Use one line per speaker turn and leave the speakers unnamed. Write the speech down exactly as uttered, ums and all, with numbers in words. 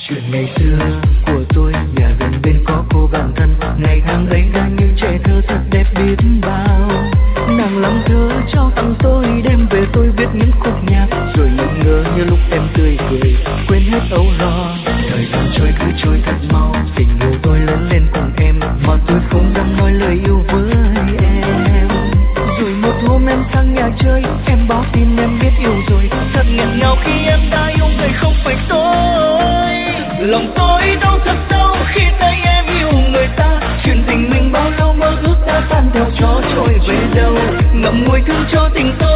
Chuyện ngày xưa của tôi, nhà gần bên có cô bạn thân, ngày tháng ấy đang như trẻ thơ thật đẹp biết bao. Nàng lắng thơ trao tặng tôi, đêm về tôi viết những khúc nhạc, rồi ngẩn ngơ như lúc em tươi cười, quên hết âu lo. Thời gian trôi cứ trôi thật mau, tình yêu tôi lớn lên cùng em, mà tôi không dám nói lời yêu với em. Rồi một hôm em sang nhà chơi, em báo tin em biết yêu rồi, thật nghẹn ngào khi em đã yêu người không phải tôi. Lòng tôi đau thật đau khi thấy em yêu người ta, chuyện tình mình bao lâu mơ ước đã tan theo gió trôi về đâu. Ngậm ngùi thương cho tình tôi